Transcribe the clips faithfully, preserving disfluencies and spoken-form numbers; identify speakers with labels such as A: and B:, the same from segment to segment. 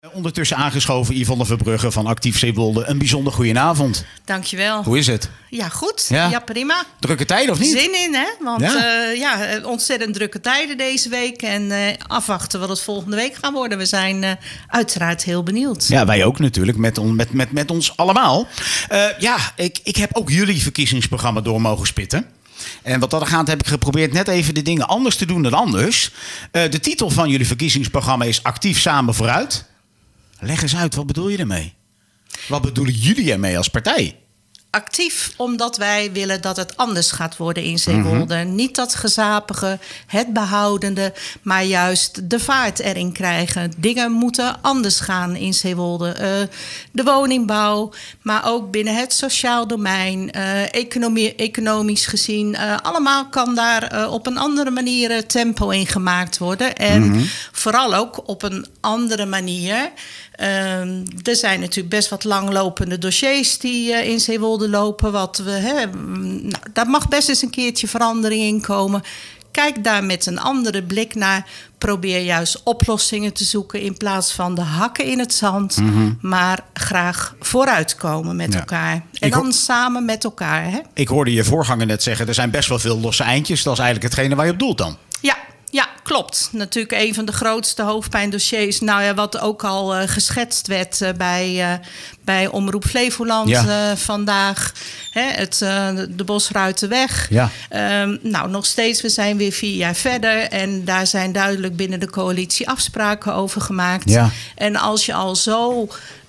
A: Ondertussen aangeschoven Yvonne Verbrugge van Actief Zeewolde. Een bijzonder goedenavond.
B: Dankjewel.
A: Hoe is het?
B: Ja, goed.
A: Ja,
B: ja prima.
A: Drukke tijden of niet?
B: Zin in, hè? Want
A: ja,
B: uh, ja ontzettend drukke tijden deze week. En uh, afwachten wat het volgende week gaat worden. We zijn uh, uiteraard heel benieuwd.
A: Ja, wij ook natuurlijk. Met, on, met, met, met ons allemaal. Uh, ja, ik, ik heb ook jullie verkiezingsprogramma door mogen spitten. En wat dat gaat, heb ik geprobeerd net even de dingen anders te doen dan anders. Uh, de titel van jullie verkiezingsprogramma is Actief Samen Vooruit. Leg eens uit, wat bedoel je ermee? Wat bedoelen jullie ermee als partij?
B: Actief omdat wij willen dat het anders gaat worden in Zeewolde. Mm-hmm. Niet dat gezapige, het behoudende, maar juist de vaart erin krijgen. Dingen moeten anders gaan in Zeewolde. Uh, de woningbouw, maar ook binnen het sociaal domein. Uh, economie, economisch gezien. Uh, allemaal kan daar uh, op een andere manier uh, tempo in gemaakt worden. En mm-hmm. vooral ook op een andere manier. Uh, er zijn natuurlijk best wat langlopende dossiers die uh, in Zeewolde lopen. Wat we, hè, nou, daar mag best eens een keertje verandering in komen. Kijk daar met een andere blik naar. Probeer juist oplossingen te zoeken in plaats van de hakken in het zand. Mm-hmm. Maar graag vooruitkomen met ja. elkaar. En dan ho- samen met elkaar. Hè?
A: Ik hoorde je voorganger net zeggen, er zijn best wel veel losse eindjes. Dat is eigenlijk hetgene waar je op doelt dan.
B: Ja. Ja, klopt. Natuurlijk een van de grootste hoofdpijndossiers. Nou ja, wat ook al uh, geschetst werd uh, bij, uh, bij Omroep Flevoland ja. uh, vandaag. Hè, het, uh, de Bosruitenweg. Ja. Um, nou, nog steeds, we zijn weer vier jaar verder. En daar zijn duidelijk binnen de coalitie afspraken over gemaakt. Ja. En als je al zo...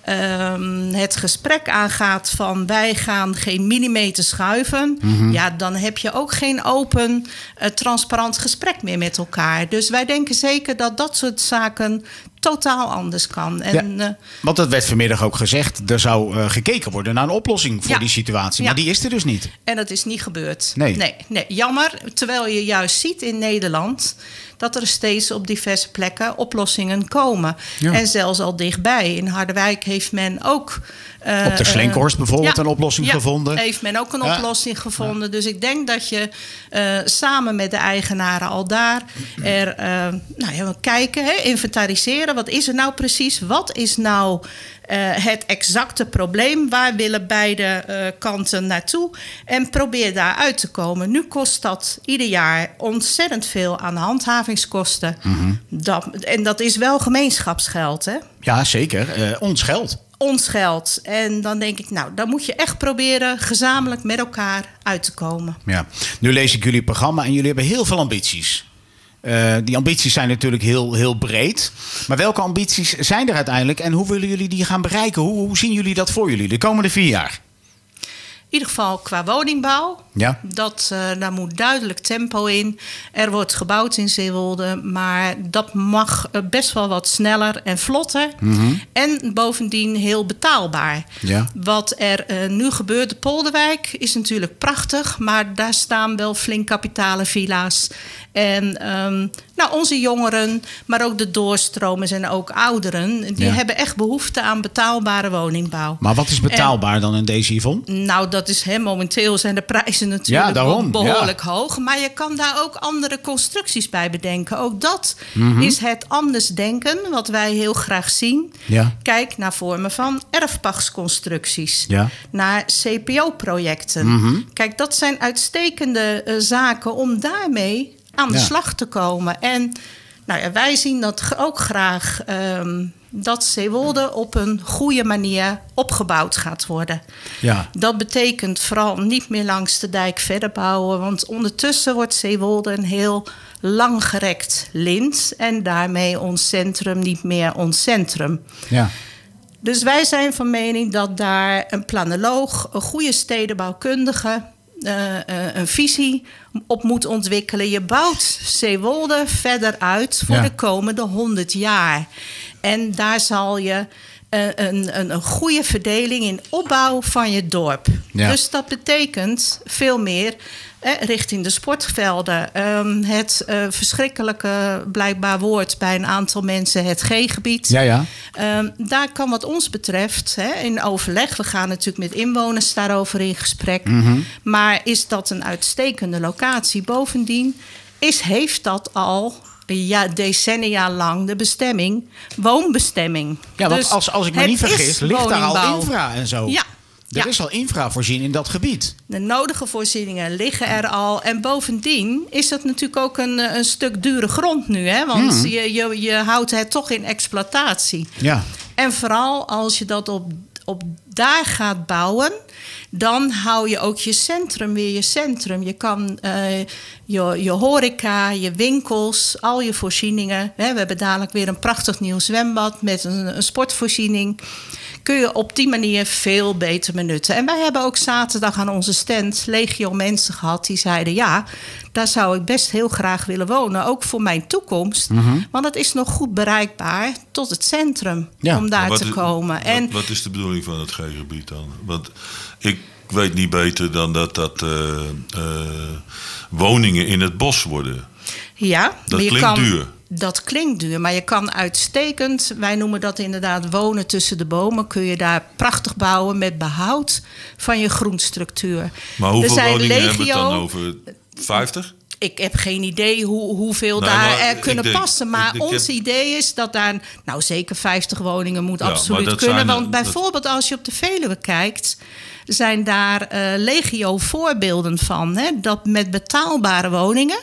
B: Um, het gesprek aangaat van wij gaan geen millimeter schuiven... Mm-hmm. ja, dan heb je ook geen open, uh, transparant gesprek meer met elkaar. Dus wij denken zeker dat dat soort zaken totaal anders kan. En,
A: ja,
B: uh,
A: want dat werd vanmiddag ook gezegd. Er zou uh, gekeken worden naar een oplossing voor
B: ja,
A: die situatie. Maar ja. die is er dus niet.
B: En dat is niet gebeurd.
A: Nee.
B: Nee, nee. Jammer, terwijl je juist ziet in Nederland... dat er steeds op diverse plekken oplossingen komen. Ja. En zelfs al dichtbij. In Harderwijk heeft men ook... Uh,
A: op de Slenkhorst bijvoorbeeld
B: ja,
A: een oplossing
B: ja,
A: gevonden.
B: heeft men ook een
A: ja.
B: oplossing gevonden. Ja. Dus ik denk dat je uh, samen met de eigenaren al daar... er uh, nou ja, kijken, hè, inventariseren. Wat is er nou precies? Wat is nou... Uh, het exacte probleem. Waar willen beide uh, kanten naartoe? En probeer daar uit te komen. Nu kost dat ieder jaar ontzettend veel aan handhavingskosten. Mm-hmm. Dat, en dat is wel gemeenschapsgeld, hè?
A: Ja, zeker. Uh, ons geld.
B: Ons geld. En dan denk ik, nou, dan moet je echt proberen gezamenlijk met elkaar uit te komen.
A: Ja. Nu lees ik jullie programma en jullie hebben heel veel ambities. Uh, die ambities zijn natuurlijk heel, heel breed. Maar welke ambities zijn er uiteindelijk en hoe willen jullie die gaan bereiken? Hoe, hoe zien jullie dat voor jullie de komende vier jaar?
B: In ieder geval qua woningbouw.
A: Ja.
B: Dat, uh, daar moet duidelijk tempo in. Er wordt gebouwd in Zeewolde, maar dat mag uh, best wel wat sneller en vlotter. Mm-hmm. En bovendien heel betaalbaar. Ja. Wat er uh, nu gebeurt, de Polderwijk is natuurlijk prachtig, maar daar staan wel flink kapitale villa's. En um, nou, onze jongeren, maar ook de doorstromers en ook ouderen... die ja. hebben echt behoefte aan betaalbare woningbouw.
A: Maar wat is betaalbaar en, dan in deze, Yvonne?
B: Nou, dat is hè, momenteel zijn de prijzen natuurlijk ja, daarom, behoorlijk ja. hoog. Maar je kan daar ook andere constructies bij bedenken. Ook dat mm-hmm. is het anders denken, wat wij heel graag zien. Ja. Kijk naar vormen van erfpachtsconstructies. Ja. Naar C P O-projecten. Mm-hmm. Kijk, dat zijn uitstekende uh, zaken om daarmee... aan de ja. slag te komen. En nou ja, wij zien dat ook graag... Um, dat Zeewolde op een goede manier opgebouwd gaat worden. Ja. Dat betekent vooral niet meer langs de dijk verder bouwen... want ondertussen wordt Zeewolde een heel langgerekt lint... en daarmee ons centrum niet meer ons centrum. Ja. Dus wij zijn van mening dat daar een planoloog... een goede stedenbouwkundige... Uh, uh, een visie op moet ontwikkelen. Je bouwt Zeewolde verder uit voor ja. de komende honderd jaar. En daar zal je uh, een, een, een goede verdeling in opbouw van je dorp. Ja. Dus dat betekent veel meer eh, richting de sportvelden. Um, het uh, verschrikkelijke blijkbaar woord bij een aantal mensen, het G-gebied. Ja, ja. Um, daar kan wat ons betreft hè, in overleg... we gaan natuurlijk met inwoners daarover in gesprek... Mm-hmm. maar is dat een uitstekende locatie? Bovendien is, heeft dat al ja, decennia lang de bestemming woonbestemming.
A: Ja, want
B: dus
A: als, als ik me niet vergis, ligt daar al infra en zo.
B: Ja.
A: Er
B: ja.
A: is al infra voorzien in dat gebied.
B: De nodige voorzieningen liggen er al. En bovendien is het natuurlijk ook een, een stuk dure grond nu. Hè? Want hmm. je, je, je houdt het toch in exploitatie.
A: Ja.
B: En vooral als je dat op, op daar gaat bouwen, dan hou je ook je centrum weer je centrum. Je kan uh, je, je horeca, je winkels, al je voorzieningen. Hè, we hebben dadelijk weer een prachtig nieuw zwembad met een, een sportvoorziening. Kun je op die manier veel beter benutten. En wij hebben ook zaterdag aan onze stand legio mensen gehad die zeiden, ja, daar zou ik best heel graag willen wonen. Ook voor mijn toekomst. Mm-hmm. Want het is nog goed bereikbaar tot het centrum, ja, om daar te
C: is,
B: komen.
C: Wat,
B: en,
C: wat is de bedoeling van het G-gebied dan? Want ik weet niet beter dan dat dat uh, uh, woningen in het bos worden.
B: Ja,
C: dat klinkt
B: kan,
C: duur.
B: Dat klinkt duur, maar je kan uitstekend, wij noemen dat inderdaad wonen tussen de bomen, kun je daar prachtig bouwen met behoud van je groenstructuur.
C: Maar hoeveel woningen legio, hebben we het dan over? vijftig?
B: Ik heb geen idee hoe, hoeveel nee, daar er kunnen denk, passen. Maar ik, ik ons heb... idee is dat daar nou zeker vijftig woningen moet ja, absoluut kunnen. Want bijvoorbeeld als je op de Veluwe kijkt, zijn daar uh, legio voorbeelden van. Hè, dat met betaalbare woningen,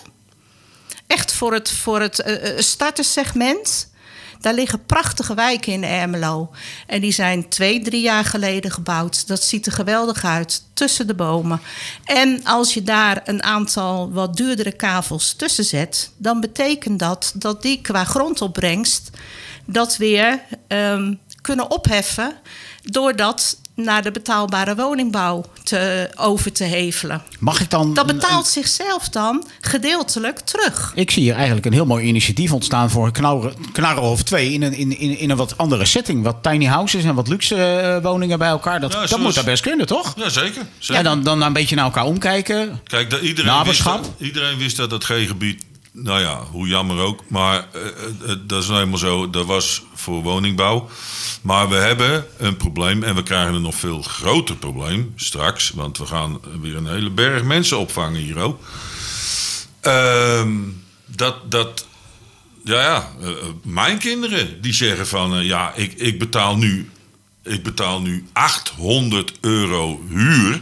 B: echt voor het, voor het uh, startersegment, daar liggen prachtige wijken in Ermelo. En die zijn twee, drie jaar geleden gebouwd. Dat ziet er geweldig uit, tussen de bomen. En als je daar een aantal wat duurdere kavels tussen zet, dan betekent dat dat die qua grondopbrengst dat weer um, kunnen opheffen, doordat naar de betaalbare woningbouw te, over te hevelen.
A: Mag ik dan...
B: Dat betaalt een, zichzelf dan gedeeltelijk terug.
A: Ik zie hier eigenlijk een heel mooi initiatief ontstaan voor Knarrenhof twee in een, in, in, in een wat andere setting. Wat tiny houses en wat luxe uh, woningen bij elkaar. Dat, ja, dat moet daar best kunnen, toch?
C: Ja, zeker. zeker.
A: Ja, dan, dan een beetje naar elkaar omkijken.
C: Kijk, dat iedereen, wist dat, iedereen wist dat het G-gebied, nou ja, hoe jammer ook, maar uh, uh, dat is nou helemaal zo. Dat was voor woningbouw. Maar we hebben een probleem en we krijgen een nog veel groter probleem straks. Want we gaan weer een hele berg mensen opvangen hier ook. Uh, dat, dat, ja, ja, uh, mijn kinderen die zeggen van, uh, ja, ik, ik, betaal nu, ik betaal nu achthonderd euro huur.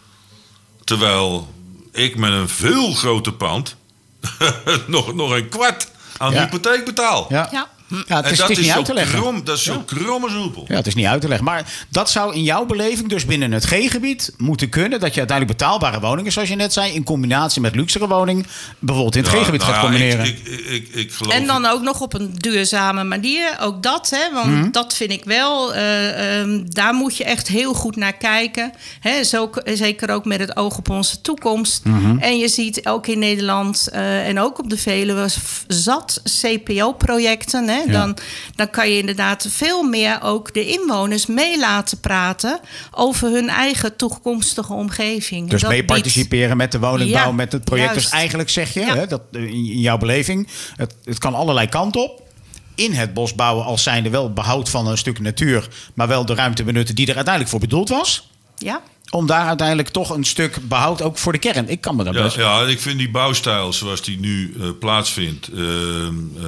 C: Terwijl ik met een veel groter pand nog, nog een kwart aan ja. de hypotheek betaal.
A: Ja. ja. Ja, het is, het is, is niet uit te leggen.
C: Krom, dat is zo ja. kromme soepel.
A: Ja, het is niet uit te leggen. Maar dat zou in jouw beleving dus binnen het G-gebied moeten kunnen, dat je uiteindelijk betaalbare woningen, zoals je net zei, in combinatie met luxere woningen, bijvoorbeeld in het ja, G-gebied nou gaat ja, combineren.
C: Ik, ik, ik, ik geloof
B: en dan ook nog op een duurzame manier. Ook dat, hè, want mm-hmm. dat vind ik wel. Uh, um, daar moet je echt heel goed naar kijken. Hè, zo, zeker ook met het oog op onze toekomst. Mm-hmm. En je ziet ook in Nederland uh, en ook op de Veluwe zat C P O-projecten. Hè. Ja. Dan, dan kan je inderdaad veel meer ook de inwoners mee laten praten over hun eigen toekomstige omgeving.
A: Dus mee participeren biedt... met de woningbouw, ja, met het project. Juist. Dus eigenlijk zeg je, ja. hè, dat, in jouw beleving, het, het kan allerlei kanten op. In het bos bouwen als zijnde wel behoud van een stuk natuur, maar wel de ruimte benutten die er uiteindelijk voor bedoeld was.
B: Ja. Om
A: daar uiteindelijk toch een stuk behoud ook voor de kern. Ik kan me dat
C: ja,
A: best...
C: Ja, ik vind die bouwstijl zoals die nu uh, plaatsvindt. Uh, uh,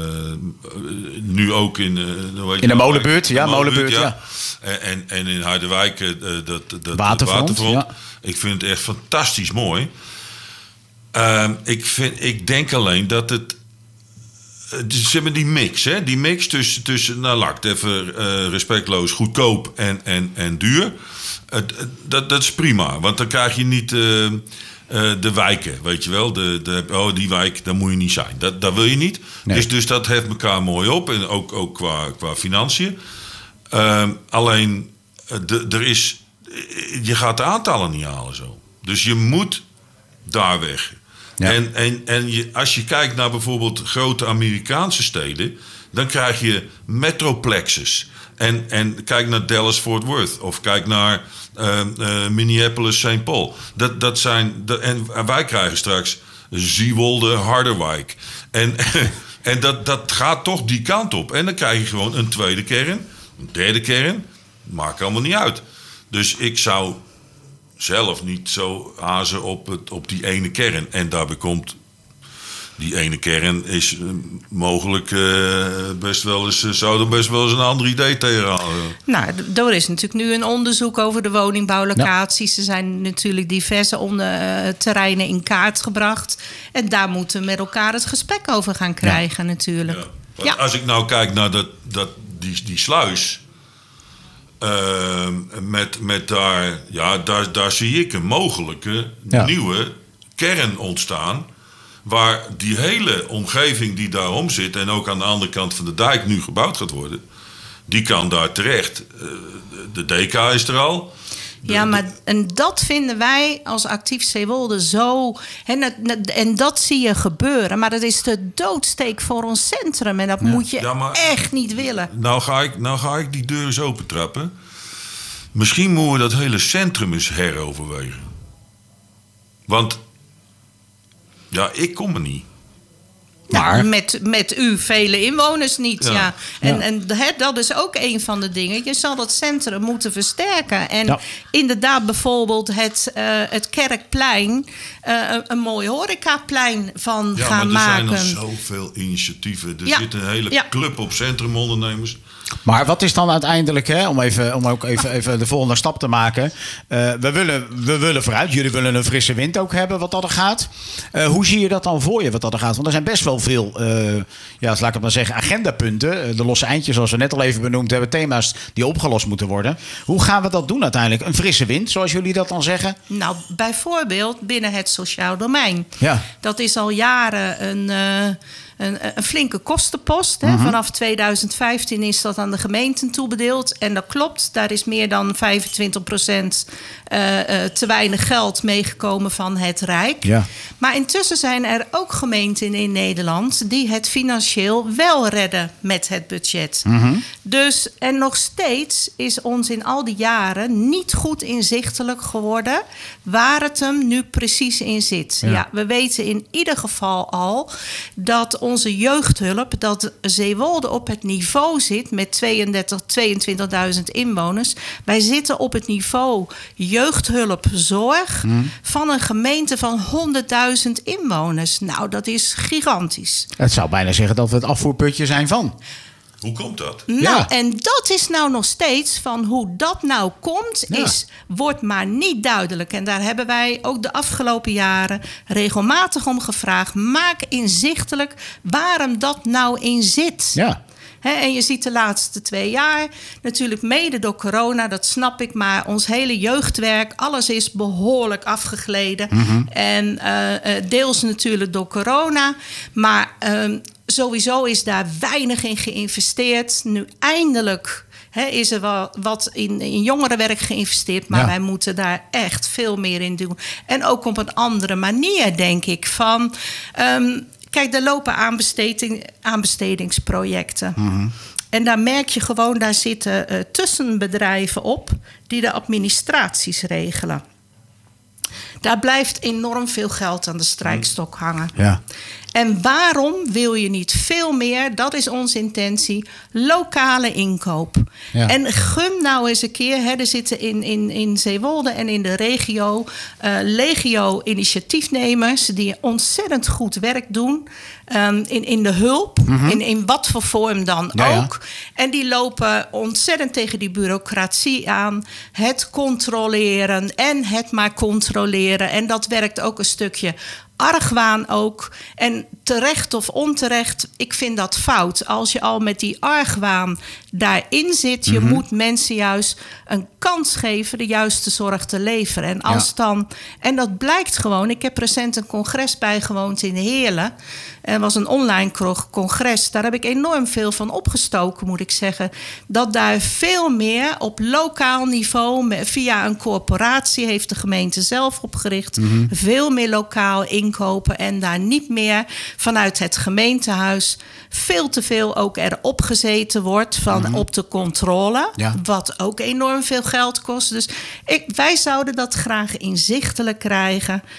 C: nu ook in... Uh,
A: weet in de molenbuurt, ja. molenbuurt, ja.
C: ja. En, en in Harderwijk, uh, dat, dat
A: waterfront. waterfront. Ja.
C: Ik vind het echt fantastisch mooi. Uh, ik, vind, ik denk alleen dat het... Ze hebben die mix, hè? Die mix tussen, tussen nou laat ik het even uh, respectloos, goedkoop en, en, en duur. Uh, dat, dat is prima, want dan krijg je niet uh, uh, de wijken, weet je wel. De, de, oh, die wijk, daar moet je niet zijn. Dat, dat wil je niet. Nee. Dus, dus dat heft elkaar mooi op, en ook, ook qua, qua financiën. Uh, alleen, de, er is, je gaat de aantallen niet halen zo. Dus je moet daar weg. Ja. En, en, en je, als je kijkt naar bijvoorbeeld grote Amerikaanse steden, dan krijg je metroplexes. En, en kijk naar Dallas-Fort Worth of kijk naar uh, uh, Minneapolis-Saint Paul. Dat, dat zijn, dat, en wij krijgen straks Zeewolde, Harderwijk. En, en dat, dat gaat toch die kant op. En dan krijg je gewoon een tweede kern, een derde kern. Maakt allemaal niet uit. Dus ik zou zelf niet zo hazen op, het, op die ene kern. En daarbij komt die ene kern is uh, mogelijk uh, best wel eens, uh, zou er best wel eens een ander idee tegenhouden.
B: Nou, er is natuurlijk nu een onderzoek over de woningbouwlocaties. Ja. Er zijn natuurlijk diverse onder, uh, terreinen in kaart gebracht. En daar moeten we met elkaar het gesprek over gaan krijgen, ja. natuurlijk.
C: Ja. Ja. Als ik nou kijk naar dat, dat, die, die sluis... Uh, met, met daar, ja, daar, daar zie ik een mogelijke ja. nieuwe kern ontstaan. Waar die hele omgeving die daarom zit... en ook aan de andere kant van de dijk nu gebouwd gaat worden... die kan daar terecht. Uh, de D K is er al. De,
B: ja, maar en dat vinden wij als Actief Zeewolde zo... En, en dat zie je gebeuren. Maar dat is de doodsteek voor ons centrum. En dat ja. moet je ja, maar, echt niet willen.
C: Nou ga, ik, nou ga ik die deur eens opentrappen. Misschien moeten we dat hele centrum eens heroverwegen. Want... ja, ik kom er niet.
B: Maar... Nou, met, met u vele inwoners niet, ja. ja. En, ja. en he, dat is ook een van de dingen. Je zal dat centrum moeten versterken. En ja. inderdaad bijvoorbeeld het, uh, het Kerkplein... Uh, een, een mooi horecaplein van
C: ja,
B: gaan maken.
C: Ja, maar er zijn nog zoveel initiatieven. Er
B: ja.
C: zit een hele
B: ja.
C: club op centrumondernemers...
A: Maar wat is dan uiteindelijk, hè, om, even, om ook even, even de volgende stap te maken... Uh, we, willen, we willen vooruit, jullie willen een frisse wind ook hebben wat dat er gaat. Uh, hoe zie je dat dan voor je wat dat er gaat? Want er zijn best wel veel, uh, ja, laat ik het maar zeggen, agendapunten. De losse eindjes, zoals we net al even benoemd hebben, thema's die opgelost moeten worden. Hoe gaan we dat doen uiteindelijk? Een frisse wind, zoals jullie dat dan zeggen?
B: Nou, bijvoorbeeld binnen het sociaal domein.
A: Ja.
B: Dat is al jaren een... Uh, Een, een flinke kostenpost. Hè. Mm-hmm. Vanaf tweeduizend vijftien is dat aan de gemeenten toebedeeld. En dat klopt, daar is meer dan vijfentwintig procent uh, uh, te weinig geld meegekomen van het Rijk.
A: Ja.
B: Maar intussen zijn er ook gemeenten in Nederland... die het financieel wel redden met het budget.
A: Mm-hmm.
B: Dus, en nog steeds is ons in al die jaren niet goed inzichtelijk geworden... waar het hem nu precies in zit. Ja. Ja, we weten in ieder geval al dat... onze jeugdhulp, dat Zeewolde op het niveau zit... met tweeëndertig, tweeëntwintigduizend inwoners. Wij zitten op het niveau jeugdhulpzorg... Hmm. van een gemeente van honderdduizend inwoners. Nou, dat is gigantisch.
A: Het zou bijna zeggen dat we het afvoerputje zijn van...
C: Hoe komt dat?
B: Nou,
A: ja.
B: en dat is nou nog steeds van hoe dat nou komt, ja. is, wordt maar niet duidelijk. En daar hebben wij ook de afgelopen jaren regelmatig om gevraagd. Maak inzichtelijk waarom dat nou in zit.
A: Ja.
B: He, en je ziet de laatste twee jaar, natuurlijk mede door corona, dat snap ik, maar ons hele jeugdwerk, alles is behoorlijk afgegleden.
A: Mm-hmm.
B: En uh, deels natuurlijk door corona, maar uh, sowieso is daar weinig in geïnvesteerd. Nu eindelijk He, is er wel wat in, in jongerenwerk geïnvesteerd, maar ja. wij moeten daar echt veel meer in doen. En ook op een andere manier, denk ik, van... Um, Kijk, er lopen aanbesteding, aanbestedingsprojecten.
A: Mm-hmm.
B: En daar merk je gewoon, daar zitten uh, tussenbedrijven op... die de administraties regelen. Daar blijft enorm veel geld aan de strijkstok hangen.
A: Ja.
B: En waarom wil je niet veel meer, dat is onze intentie, lokale inkoop. Ja. En gun nou eens een keer, hè, er zitten in, in, in Zeewolde en in de regio... Uh, legio initiatiefnemers die ontzettend goed werk doen... Um, in, in de hulp, mm-hmm. in, in wat voor vorm dan
A: ja,
B: ook. Ja. En die lopen ontzettend tegen die bureaucratie aan. Het controleren en het maar controleren. En dat werkt ook een stukje... argwaan ook. En terecht of onterecht, ik vind dat fout. Als je al met die argwaan daarin zit... je mm-hmm. moet mensen juist een kans geven... de juiste zorg te leveren. En als ja. dan... En dat blijkt gewoon. Ik heb recent een congres bijgewoond in Heerlen. Er was een online congres. Daar heb ik enorm veel van opgestoken, moet ik zeggen. Dat daar veel meer op lokaal niveau... via een corporatie heeft de gemeente zelf opgericht... Mm-hmm. veel meer lokaal inkopen en daar niet meer vanuit het gemeentehuis veel te veel ook erop gezeten wordt van mm-hmm. op de controle, ja. wat ook enorm veel geld kost. Dus ik, wij zouden dat graag inzichtelijk krijgen.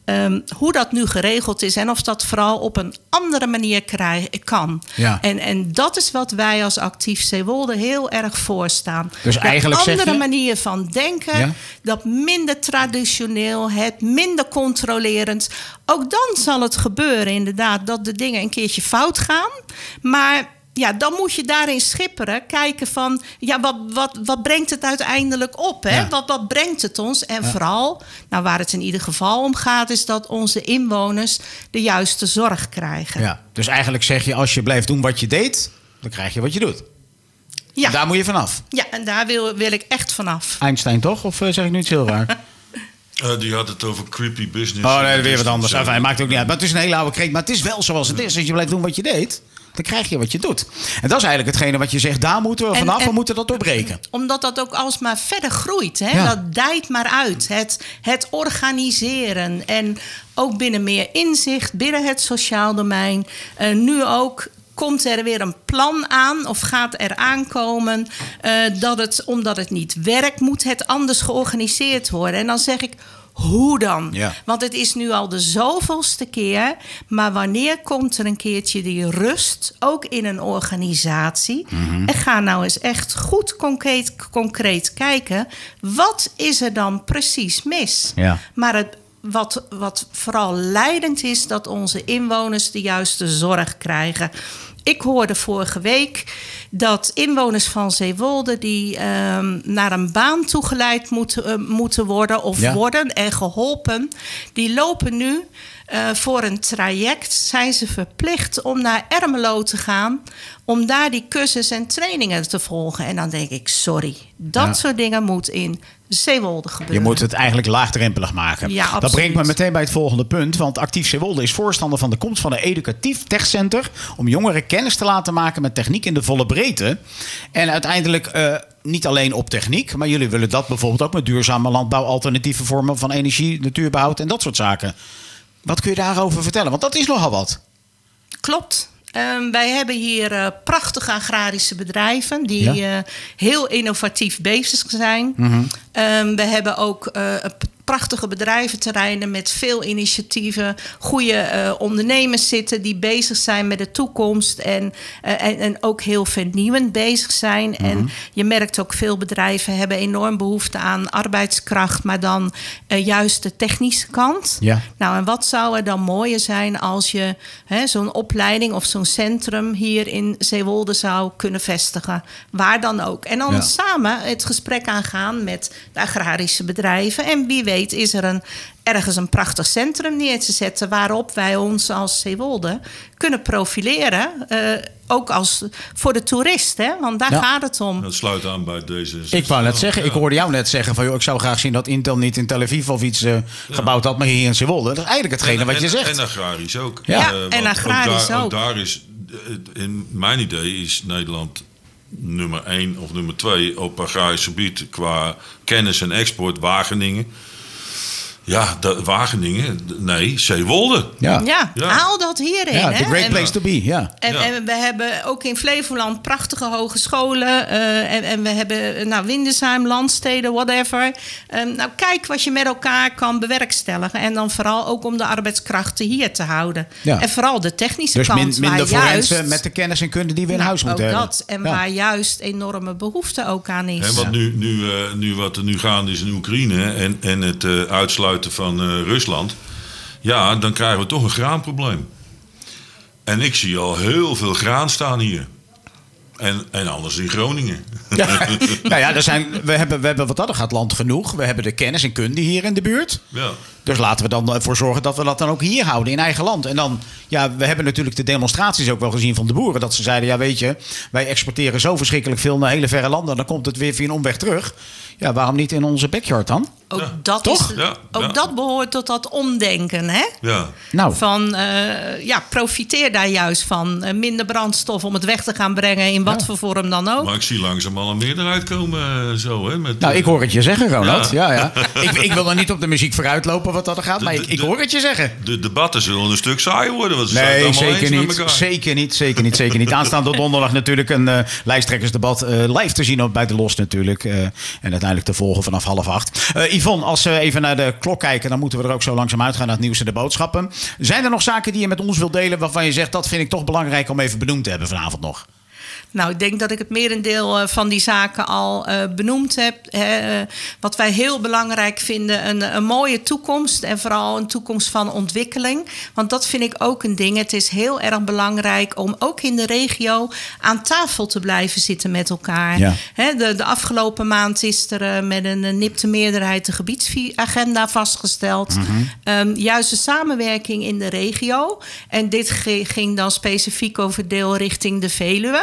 B: Um, hoe dat nu geregeld is en of dat vooral op een andere manier krijg, kan.
A: Ja.
B: En, en dat is wat wij als Actief Zeewolde heel erg voorstaan.
A: Dus
B: de
A: eigenlijk
B: andere
A: zeg je...
B: manier van denken, ja. dat minder traditioneel, het minder controlerend. Ook dan zal het gebeuren inderdaad dat de dingen een keertje fout gaan. Maar ja, dan moet je daarin schipperen. Kijken van, ja, wat, wat, wat brengt het uiteindelijk op? Hè? Ja. Wat, wat brengt het ons? En ja. vooral, nou, waar het in ieder geval om gaat, is dat onze inwoners de juiste zorg krijgen.
A: Ja, dus eigenlijk zeg je, als je blijft doen wat je deed, dan krijg je wat je doet. Ja. En daar moet je vanaf.
B: Ja, en daar wil, wil ik echt vanaf.
A: Einstein toch? Of uh, zeg ik nu iets heel raar?
C: Uh, die had het over creepy business.
A: Oh nee, weer wat anders. Enfin, maakt ook niet uit. Maar het is een hele oude kreet. Maar het is wel zoals het is. Als je blijft doen wat je deed, dan krijg je wat je doet. En dat is eigenlijk hetgene wat je zegt, daar moeten we vanaf. En, en, we moeten dat doorbreken.
B: Omdat dat ook alsmaar verder groeit. Hè? Ja. Dat dijt maar uit. Het, het organiseren. En ook binnen meer inzicht, binnen het sociaal domein. Uh, nu ook... komt er weer een plan aan of gaat er aankomen uh, dat het, omdat het niet werkt, moet het anders georganiseerd worden. En dan zeg ik, hoe dan? Ja. Want het is nu al de zoveelste keer. Maar wanneer komt er een keertje die rust, ook in een organisatie? Mm-hmm. En ga nou eens echt goed concreet, concreet kijken. Wat is er dan precies mis? Ja. Maar het Wat, wat vooral leidend is, dat onze inwoners de juiste zorg krijgen. Ik hoorde vorige week dat inwoners van Zeewolde die um, naar een baan toegeleid moeten, uh, moeten worden of ja. worden en geholpen, die lopen nu uh, voor een traject, zijn ze verplicht om naar Ermelo te gaan, om daar die cursus en trainingen te volgen. En dan denk ik, sorry, dat ja. soort dingen moet in Zeewolde gebeuren.
A: Je moet het eigenlijk laagdrempelig maken.
B: Ja,
A: dat brengt me meteen bij het volgende punt. Want Actief Zeewolde is voorstander van de komst van een educatief techcenter om jongeren kennis te laten maken met techniek in de volle breedte. En uiteindelijk uh, niet alleen op techniek, maar jullie willen dat bijvoorbeeld ook met duurzame landbouw, alternatieve vormen van energie, natuurbehoud en dat soort zaken. Wat kun je daarover vertellen? Want dat is nogal wat.
B: Klopt. Um, wij hebben hier uh, prachtige agrarische bedrijven die ja. uh, heel innovatief bezig zijn. Mm-hmm. Um, we hebben ook uh, prachtige bedrijventerreinen met veel initiatieven. Goede uh, ondernemers zitten die bezig zijn met de toekomst. En, uh, en, en ook heel vernieuwend bezig zijn. Mm-hmm. En je merkt ook veel bedrijven hebben enorm behoefte aan arbeidskracht. Maar dan uh, juist de technische kant. Ja. Nou, en wat zou er dan mooier zijn als je hè, zo'n opleiding of zo'n centrum hier in Zeewolde zou kunnen vestigen. Waar dan ook. En dan ja. samen het gesprek aangaan met de agrarische bedrijven. En wie weet is er een, ergens een prachtig centrum neer te zetten waarop wij ons als Zeewolde kunnen profileren. Uh, ook als voor de toerist, hè? Want daar ja. gaat het om.
C: Dat sluit aan bij deze...
A: Ik wou net zeggen, ja. ik hoorde jou net zeggen van, joh, ik zou graag zien dat Intel niet in Tel Aviv of iets uh, ja. gebouwd had, maar hier in Zeewolde. Dat is eigenlijk hetgene
C: en,
A: wat
C: en,
A: je zegt.
C: En agrarisch ook.
B: Ja, ja uh, en agrarisch ook. Daar, ook.
C: ook daar is, in mijn idee is Nederland nummer één of nummer twee op agrarisch gebied qua kennis en export. Wageningen. Ja, de, Wageningen, nee, Zeewolde.
B: Ja. Ja, ja, haal dat hierin.
A: Ja, the great place
B: en,
A: to be, ja.
B: En,
C: ja.
B: en we hebben ook in Flevoland prachtige hogescholen. Uh, en, en we hebben nou, Windesheim, Landsteden, whatever. Um, nou, kijk wat je met elkaar kan bewerkstelligen. En dan vooral ook om de arbeidskrachten hier te houden. Ja. En vooral de technische
A: dus
B: kant.
A: Dus min, minder forensen met de kennis en kunde die we in nou, huis moeten hebben.
B: Dat. En ja. waar juist enorme behoefte ook aan is.
C: En wat nu, nu, uh, nu wat er nu gaande is in Oekraïne en, en het uh, uitsluiten van uh, Rusland, ja, dan krijgen we toch een graanprobleem. En ik zie al heel veel graan staan hier. En, en anders in Groningen.
A: Ja, nou ja, er zijn, we, hebben, we hebben wat dat gaat land genoeg. We hebben de kennis en kunde hier in de buurt.
C: Ja.
A: Dus laten we dan ervoor zorgen dat we dat dan ook hier houden in eigen land. En dan, ja, we hebben natuurlijk de demonstraties ook wel gezien van de boeren. Dat ze zeiden, ja weet je, wij exporteren zo verschrikkelijk veel naar hele verre landen. Dan komt het weer via een omweg terug. Ja, waarom niet in onze backyard dan?
B: Ook,
C: ja.
B: dat,
A: Toch?
B: is,
C: ja,
B: ook
C: ja.
B: dat behoort tot dat omdenken, hè?
C: Ja.
A: Nou.
B: Van, uh, ja, profiteer daar juist van. Uh, minder brandstof om het weg te gaan brengen in wat ja. voor vorm dan ook.
C: Maar ik zie langzaam al een meerderheid komen uh, zo, hè? Met,
A: nou, ik hoor het je zeggen, Ronald. Ja. Ja, ja. ik, ik wil er niet op de muziek vooruit lopen wat dat er gaat, de, maar ik, ik hoor het je zeggen.
C: De debatten zullen een stuk saai worden. Want ze
A: nee,
C: zijn
A: zeker niet, zeker niet. Zeker niet, zeker niet. Aanstaande donderdag natuurlijk een uh, lijsttrekkersdebat uh, live te zien op bij de Los natuurlijk. Uh, en uiteindelijk te volgen vanaf half acht. Uh, Yvonne, als we even naar de klok kijken, dan moeten we er ook zo langzaam uitgaan naar het nieuws en de boodschappen. Zijn er nog zaken die je met ons wilt delen waarvan je zegt, dat vind ik toch belangrijk om even benoemd te hebben vanavond nog?
B: Nou, ik denk dat ik het merendeel van die zaken al uh, benoemd heb. Hè. Wat wij heel belangrijk vinden, een, een mooie toekomst. En vooral een toekomst van ontwikkeling. Want dat vind ik ook een ding. Het is heel erg belangrijk om ook in de regio aan tafel te blijven zitten met elkaar. Ja. Hè, de, de afgelopen maand is er uh, met een nipte meerderheid de gebiedsagenda vastgesteld. Mm-hmm. Um, juist de samenwerking in de regio. En dit ging dan specifiek over deel richting de Veluwe.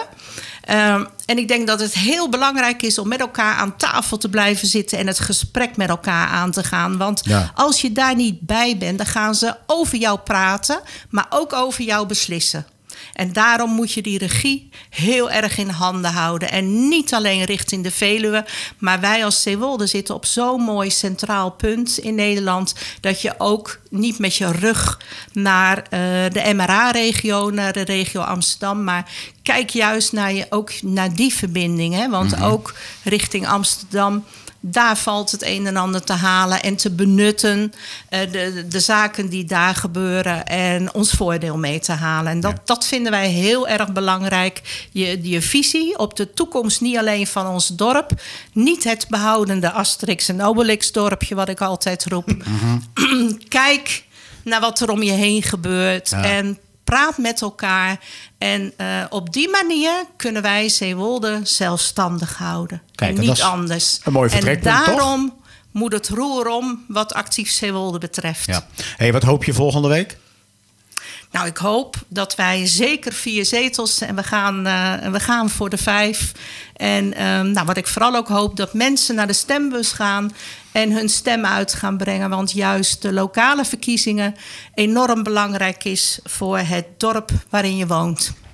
B: Um, en ik denk dat het heel belangrijk is om met elkaar aan tafel te blijven zitten en het gesprek met elkaar aan te gaan. Want ja. als je daar niet bij bent, dan gaan ze over jou praten, maar ook over jou beslissen. En daarom moet je die regie heel erg in handen houden. En niet alleen richting de Veluwe. Maar wij als Zeewolde zitten op zo'n mooi centraal punt in Nederland. Dat je ook niet met je rug naar uh, de M R A-regio, naar de regio Amsterdam. Maar kijk juist naar, je, ook naar die verbinding. Hè? Want mm-hmm. ook richting Amsterdam, daar valt het een en ander te halen en te benutten. Uh, de, de, de zaken die daar gebeuren en ons voordeel mee te halen. En dat, ja. dat vinden wij heel erg belangrijk. Je, je visie op de toekomst, niet alleen van ons dorp. Niet het behoudende Asterix en Obelix dorpje, wat ik altijd roep. Mm-hmm. Kijk naar wat er om je heen gebeurt. Ja. En praat met elkaar. En uh, op die manier kunnen wij Zeewolde zelfstandig houden. Kijk, en niet anders.
A: Een mooi vertrekpunt,
B: en daarom
A: toch?
B: moet het roer om wat actief Zeewolde betreft. Ja.
A: Hey, wat hoop je volgende week?
B: Nou, ik hoop dat wij zeker vier zetels en we gaan, uh, we gaan voor de vijf. En um, nou, wat ik vooral ook hoop, dat mensen naar de stembus gaan en hun stem uit gaan brengen. Want juist de lokale verkiezingen enorm belangrijk is voor het dorp waarin je woont.